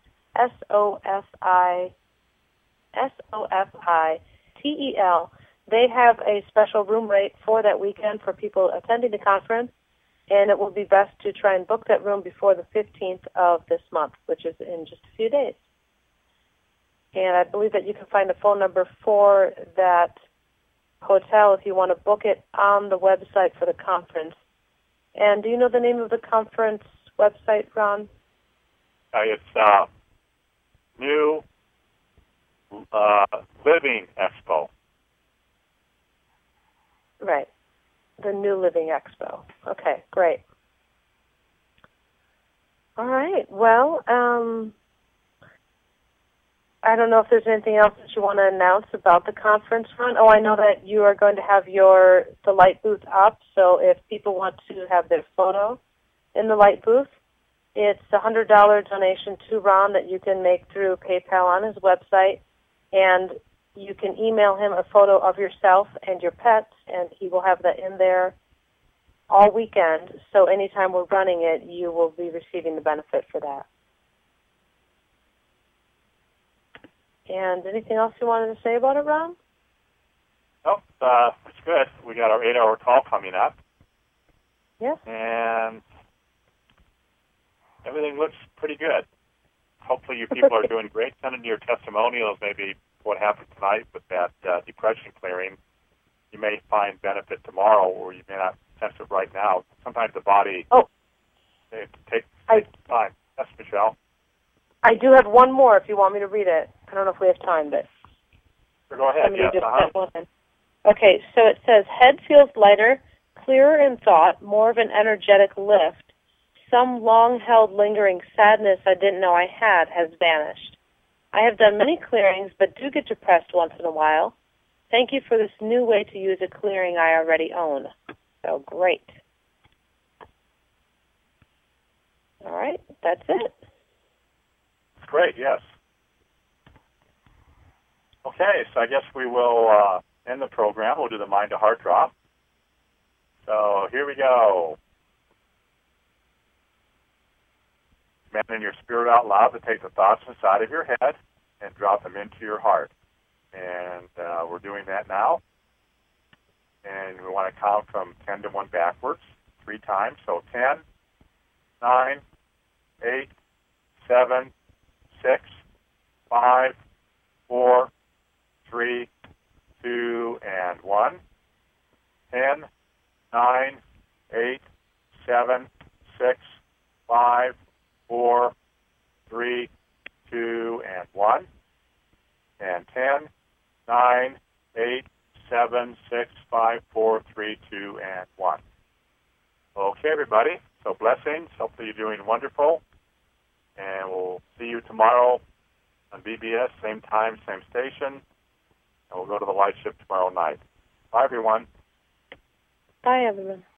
Sofitel. They have a special room rate for that weekend for people attending the conference, and it will be best to try and book that room before the 15th of this month, which is in just a few days. And I believe that you can find a phone number for that hotel if you want to book it on the website for the conference. And do you know the name of the conference website, Ron? It's New Living Expo. Right. The New Living Expo. Okay, great. All right. Well, I don't know if there's anything else that you want to announce about the conference, Ron. Oh, I know that you are going to have the light booth up, so if people want to have their photo in the light booth, it's a $100 donation to Ron that you can make through PayPal on his website, and you can email him a photo of yourself and your pets, and he will have that in there all weekend. So anytime we're running it, you will be receiving the benefit for that. And anything else you wanted to say about it, Ron? Nope, it's good. We got our 8-hour call coming up. Yes. And everything looks pretty good. Hopefully you people are doing great. Send in your testimonials, maybe what happened tonight with that depression clearing. You may find benefit tomorrow, or you may not sense it right now. Sometimes the body takes time. That's Michelle. I do have one more if you want me to read it. I don't know if we have time, but go ahead. Yes. Okay, so it says, head feels lighter, clearer in thought, more of an energetic lift. Some long-held lingering sadness I didn't know I had has vanished. I have done many clearings, but do get depressed once in a while. Thank you for this new way to use a clearing I already own. So great. All right, that's it. Great, yes. Okay, so I guess we will end the program. We'll do the mind to heart drop. So here we go. Command in your spirit out loud to take the thoughts inside of your head and drop them into your heart. And we're doing that now. And we want to count from 10 to 1 backwards 3 times. So 10, 9, 8, 7, 6, 5, 4, 3, 2, and 1. 10, 9, 8, 7, 6, 5, 4, 3, 2, and 1. And 10, 9, 8, 7, 6, 5, 4, 3, 2, and 1. Okay, everybody. So blessings. Hopefully you're doing wonderful. And we'll see you tomorrow on BBS, same time, same station. And we'll go to the light shift tomorrow night. Bye, everyone. Bye, everyone.